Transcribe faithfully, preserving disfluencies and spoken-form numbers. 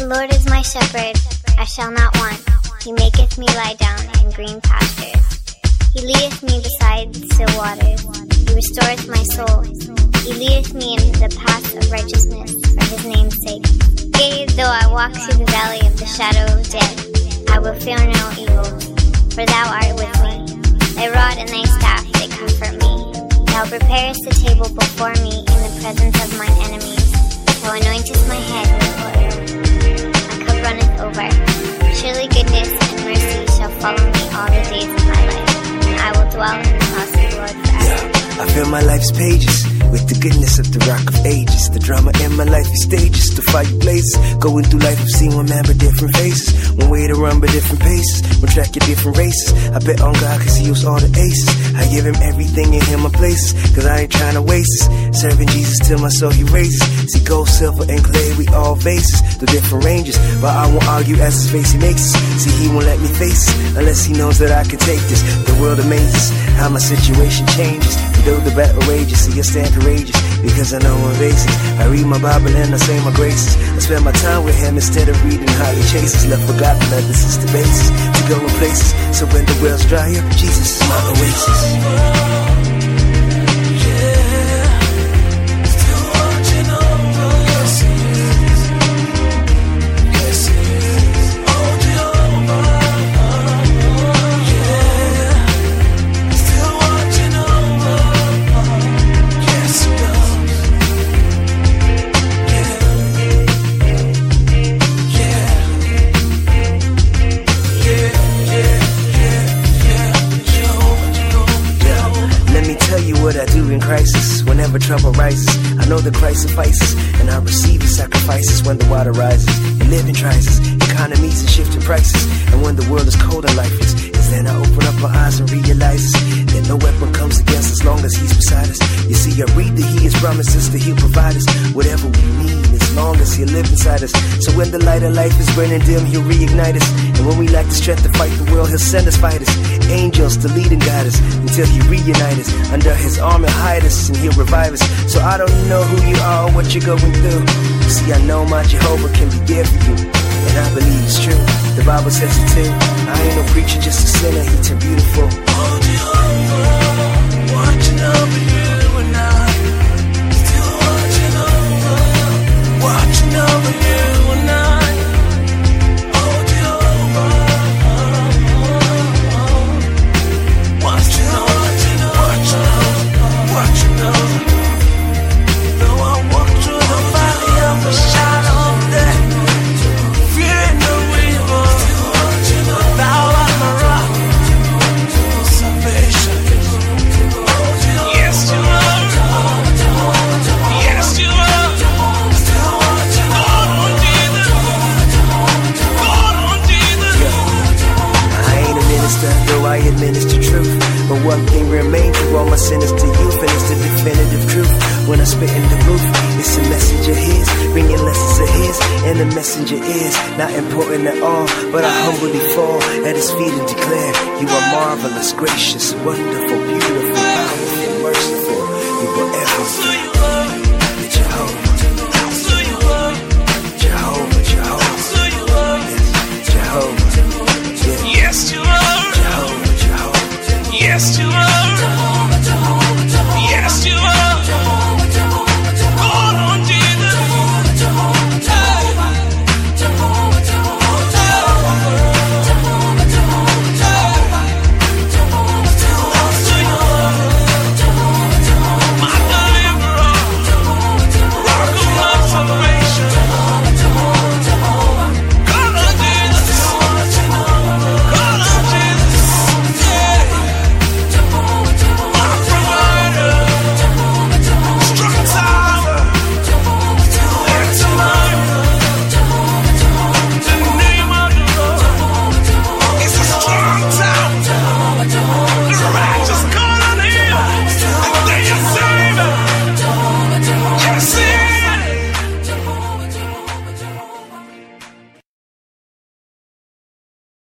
Lord is my shepherd, I shall not want. He maketh me lie down in green pastures. He leadeth me beside still waters. He restoreth my soul. He leadeth me in the paths of righteousness for his name's sake. Yea, though I walk through the valley of the shadow of death, I will fear no evil, for thou art with me. Thy rod and thy staff, they comfort me. Thou preparest a table before me in the presence of mine enemies. Thou anointest my head with oil. My cup runneth over. Surely goodness and mercy shall follow me all the days of my life, and I will dwell in the house of the Lord forever. I fill my life's pages with the goodness of the Rock of Ages. The drama in my life is stages, the fire blazes. Going through life, I've seen one man but different faces. One way to run but different paces. One track at different races. I bet on God cause he was all the aces. I give him everything in him my places, cause I ain't trying to waste this. Serving Jesus till my soul he raises. See gold, silver and clay, we all vases. The different ranges, but I won't argue as his face he makes us. See he won't let me face it, unless he knows that I can take this. The world amazes, how my situation changes. Though the battle rages, see I stand courageous, because I know I'm basics. I read my Bible and I say my graces. I spend my time with him instead of reading highly chases. Left forgotten that this is the basis to go in places. So when the wells dry up, Jesus is my oasis. What I do in crisis, whenever trouble rises, I know the Christ suffices, and I receive his sacrifices when the water rises. And living rises, economies and shifting prices, and when the world is cold and lifeless, it's then I open up my eyes and realize that no weapon comes against us long as he's beside us. You see, I read that he has promised us that he'll provide us whatever we need, as long as he'll live inside us. So when the light of life is burning dim, he'll reignite us, and when we lack the strength to fight the world, he'll send us fighters, angels to lead and guide us, until he reunite us under his arm and hide us, and he'll revive us. So I don't know who you are or what you're going through. See, I know my Jehovah can be there for you, and I believe it's true. The Bible says it too. I ain't no preacher, just a sinner, he too beautiful. Oh Jehovah, watching over you and I, still watching over, watching over you and I. Oh Jehovah, watching over, watching over, watching over. Though I walk through the valley of the shadow of death, fearing no evil, thou art my rock, salvation. Yes, you are. Yes, you are. God on Jesus. God on Jesus. I ain't a minister, though I administer truth. But one thing remains, through all my sinners to youth, and it's the definitive truth. When I spit in the booth, it's a message of his, bringing lessons of his, and the messenger is not important at all, but I humbly fall at his feet and declare, you are marvelous, gracious, wonderful, beautiful, powerful, merciful, you will ever be.